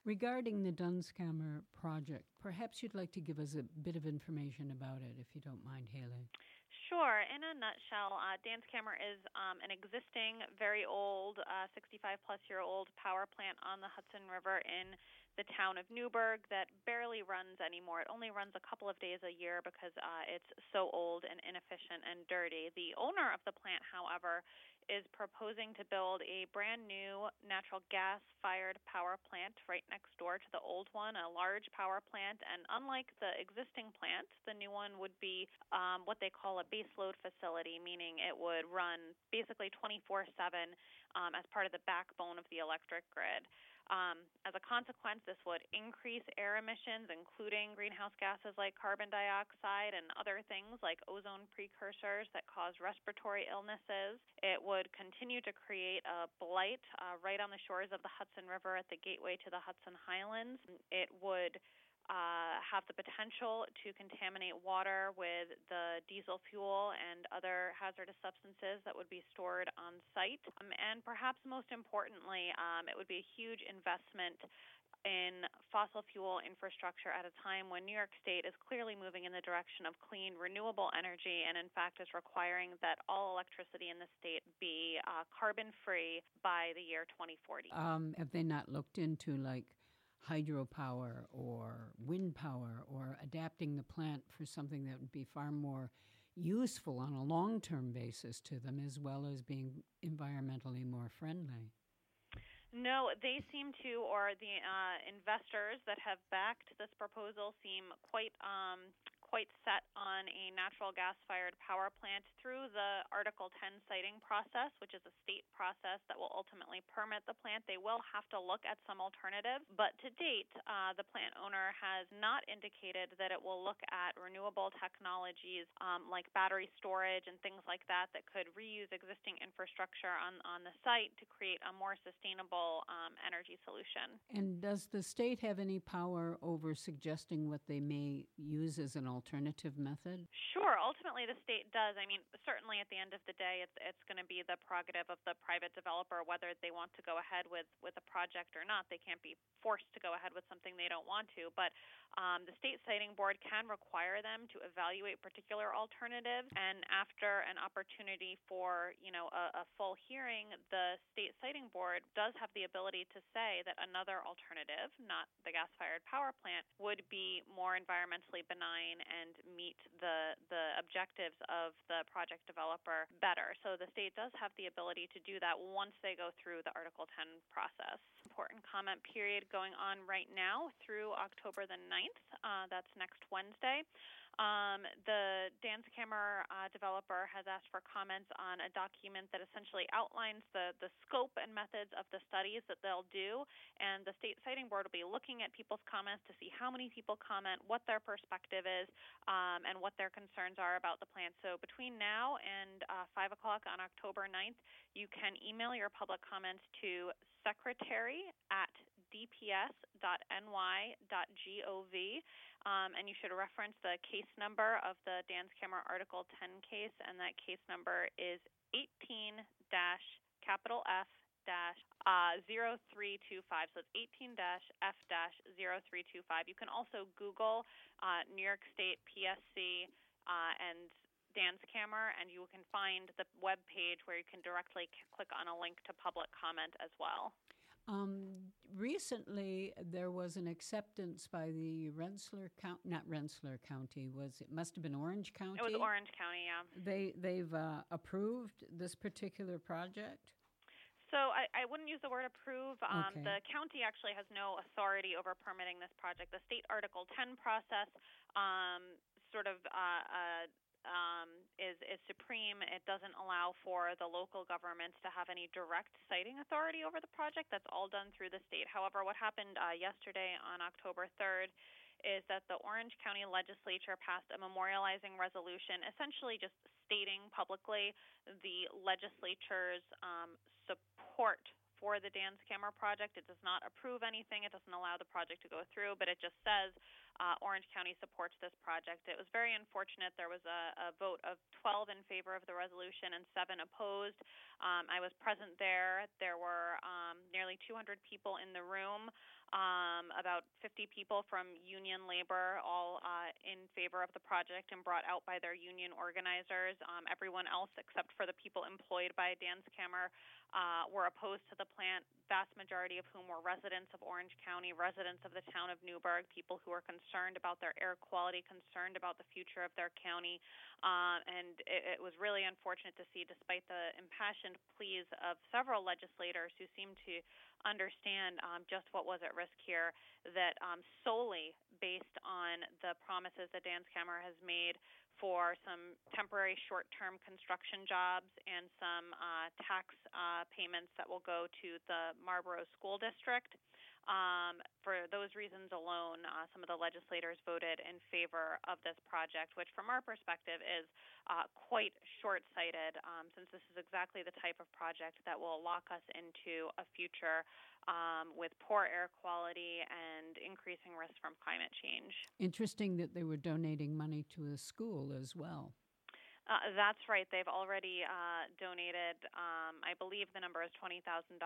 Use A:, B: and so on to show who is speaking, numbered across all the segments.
A: Regarding the Dunskammer project, perhaps you'd like to give us a bit of information about it, if you don't mind, Haley.
B: Sure. In a nutshell, Danskammer is an existing, very old, 65-plus-year-old power plant on the Hudson River in the town of Newburgh that barely runs anymore. It only runs a couple of days a year because it's so old and inefficient and dirty. The owner of the plant, however, is proposing to build a brand new natural gas-fired power plant right next door to the old one, a large power plant. And unlike the existing plant, the new one would be what they call a baseload facility, meaning it would run basically 24/7 as part of the backbone of the electric grid. As a consequence, this would increase air emissions, including greenhouse gases like carbon dioxide and other things like ozone precursors that cause respiratory illnesses. It would continue to create a blight right on the shores of the Hudson River at the gateway to the Hudson Highlands. It would have the potential to contaminate water with the diesel fuel and other hazardous substances that would be stored on site. And perhaps most importantly, it would be a huge investment in fossil fuel infrastructure at a time when New York State is clearly moving in the direction of clean, renewable energy and, in fact, is requiring that all electricity in the state be carbon-free by the year 2040.
A: Have they not looked into, like, hydropower or wind power or adapting the plant for something that would be far more useful on a long-term basis to them as well as being environmentally more friendly?
B: No, they seem to, or the investors that have backed this proposal seem quite set on a natural gas-fired power plant through the Article 10 siting process, which is a state process that will ultimately permit the plant. They will have to look at some alternatives, but to date, the plant owner has not indicated that it will look at renewable technologies like battery storage and things like that that could reuse existing infrastructure on the site to create a more sustainable energy solution.
A: And does the state have any power over suggesting what they may use as an alternative method?
B: Sure. Ultimately, the state does. I mean, certainly at the end of the day, it's going to be the prerogative of the private developer whether they want to go ahead with a project or not. They can't be forced to go ahead with something they don't want to. But the state siting board can require them to evaluate particular alternatives. And after an opportunity for, a full hearing, the state siting board does have the ability to say that another alternative, not the gas-fired power plant, would be more environmentally benign and meet the objectives of the project developer better. So the state does have the ability to do that once they go through the Article 10 process. Important comment period going on right now through October the 9th. That's next Wednesday. The Danskammer developer has asked for comments on a document that essentially outlines the scope and methods of the studies that they'll do, and the state siting board will be looking at people's comments to see how many people comment, what their perspective is, and what their concerns are about the plan. So between now and 5 o'clock on October 9th, you can email your public comments to secretary@dps.ny.gov, and you should reference the case number of the Danskammer Article 10 case, and that case number is 18-F-0325. So it's 18-F-0325. You can also Google New York State PSC and Danskammer, and you can find the web page where you can directly click on a link to public comment as well.
A: Recently, there was an acceptance by the Rensselaer County, not Rensselaer County, it must have been Orange County?
B: It was Orange County, yeah.
A: They've approved this particular project?
B: So I wouldn't use the word approve.
A: Okay.
B: The county actually has no authority over permitting this project. The state Article 10 process is supreme. It doesn't allow for the local governments to have any direct siting authority over the project. That's all done through the state. However, what happened yesterday on October 3rd is that the Orange County legislature passed a memorializing resolution, essentially just stating publicly the legislature's support for the Danskammer project. It does not approve anything. It doesn't allow the project to go through, but it just says Orange County supports this project. It was very unfortunate. There was a vote of 12 in favor of the resolution and 7 opposed. I was present there. There were nearly 200 people in the room. about 50 people from union labor, all in favor of the project and brought out by their union organizers. Everyone else, except for the people employed by Danskamer, were opposed to the plant, vast majority of whom were residents of Orange County, residents of the town of Newburgh, people who were concerned about their air quality, concerned about the future of their county. And it was really unfortunate to see, despite the impassioned pleas of several legislators who seemed to understand just what was at risk here, that solely based on the promises that Danskamer has made for some temporary short-term construction jobs and some tax payments that will go to the Marlborough School District. For those reasons alone, some of the legislators voted in favor of this project, which from our perspective is quite short-sighted, since this is exactly the type of project that will lock us into a future with poor air quality and increasing risk from climate change.
A: Interesting that they were donating money to a school as well.
B: That's right. They've already donated, I believe the number is $20,000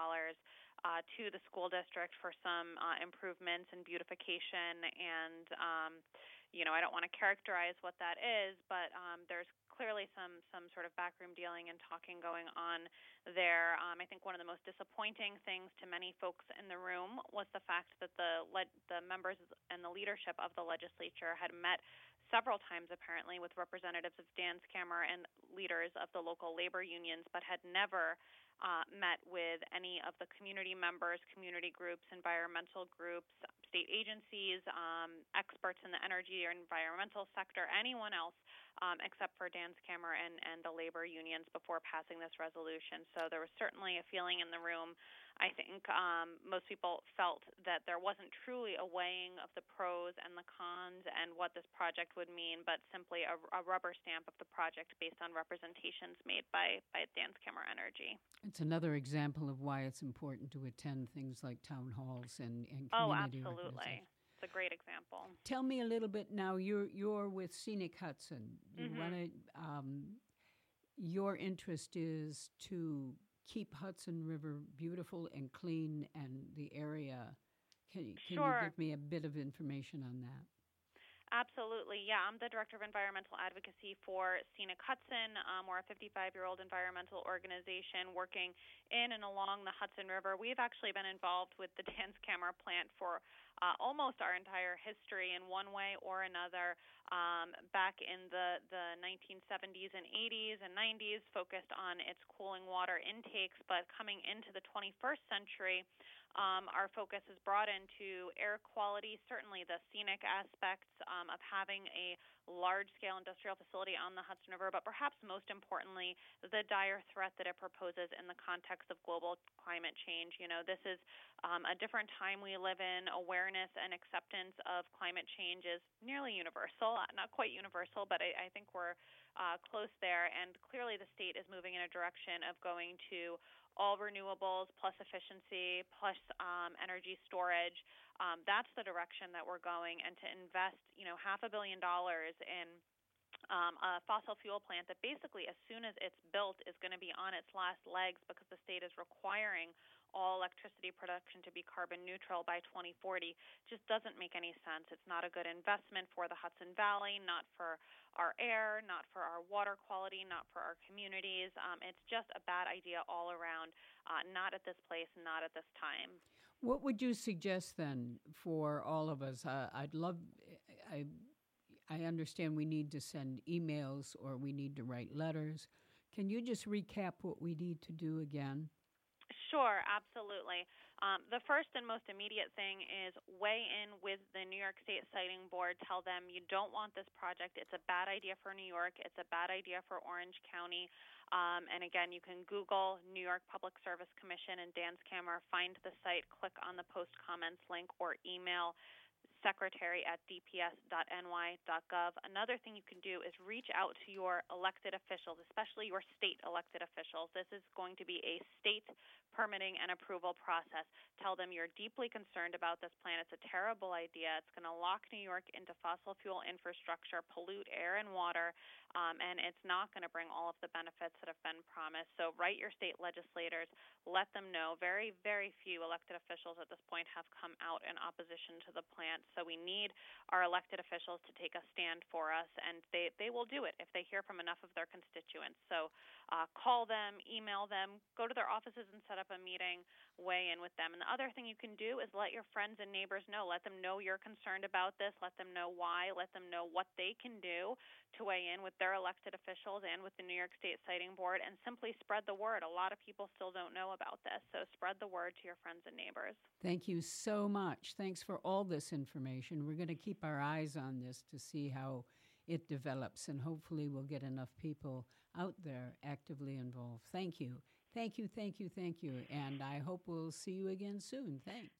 B: to the school district for some improvements and beautification. And, I don't want to characterize what that is, but there's clearly some sort of backroom dealing and talking going on there. I think one of the most disappointing things to many folks in the room was the fact that the members and the leadership of the legislature had met several times apparently with representatives of Danskamer and leaders of the local labor unions, but had never met with any of the community members, community groups, environmental groups, state agencies, experts in the energy or environmental sector, anyone else except for Danskamer and the labor unions before passing this resolution. So there was certainly a feeling in the room. I think most people felt that there wasn't truly a weighing of the pros and the cons and what this project would mean, but simply a rubber stamp of the project based on representations made by Danskamer Energy.
A: It's another example of why it's important to attend things like town halls and community
B: absolutely. It's a great example.
A: Tell me a little bit now. You're with Scenic Hudson. You want to. Your interest is to keep Hudson River beautiful and clean, and the area. Can you give me a bit of information on that?
B: Absolutely. Yeah, I'm the Director of Environmental Advocacy for Scenic Hudson. We're a 55-year-old environmental organization working in and along the Hudson River. We've actually been involved with the Danskamer plant for almost our entire history in one way or another. Back in the 1970s and 80s and 90s, focused on its cooling water intakes, but coming into the 21st century, our focus is brought into air quality, certainly the scenic aspects of having a large-scale industrial facility on the Hudson River, but perhaps most importantly, the dire threat that it proposes in the context of global climate change. This is a different time we live in. Awareness and acceptance of climate change is nearly universal, not quite universal, but I think we're close there. And clearly the state is moving in a direction of going to all renewables plus efficiency plus energy storage. That's the direction that we're going, and to invest, $500 million in a fossil fuel plant that basically, as soon as it's built, is going to be on its last legs because the state is requiring all electricity production to be carbon neutral by 2040 just doesn't make any sense. It's not a good investment for the Hudson Valley, not for our air, not for our water quality, not for our communities. It's just a bad idea all around, not at this place, not at this time.
A: What would you suggest then for all of us? I understand we need to send emails or we need to write letters. Can you just recap what we need to do again?
B: Sure, absolutely. The first and most immediate thing is weigh in with the New York State Siting Board. Tell them you don't want this project. It's a bad idea for New York. It's a bad idea for Orange County. And again, you can Google New York Public Service Commission and Danskamer, find the site, click on the post comments link, or email secretary@dps.ny.gov. Another thing you can do is reach out to your elected officials, especially your state elected officials. This is going to be a state permitting and approval process. Tell them you're deeply concerned about this plan. It's a terrible idea. It's going to lock New York into fossil fuel infrastructure, pollute air and water, and it's not going to bring all of the benefits that have been promised. So write your state legislators, let them know. Very, very few elected officials at this point have come out in opposition to the plant. So we need our elected officials to take a stand for us, and they will do it if they hear from enough of their constituents. So call them, email them, go to their offices and set up a meeting, weigh in with them. And the other thing you can do is let your friends and neighbors know. Let them know you're concerned about this. Let them know why. Let them know what they can do to weigh in with their elected officials and with the New York State Siting Board, and simply spread the word. A lot of people still don't know about this, so spread the word to your friends and neighbors.
A: Thank you so much. Thanks for all this information. We're going to keep our eyes on this to see how it develops, and hopefully we'll get enough people out there actively involved. Thank you. Thank you, thank you, thank you. And I hope we'll see you again soon. Thanks.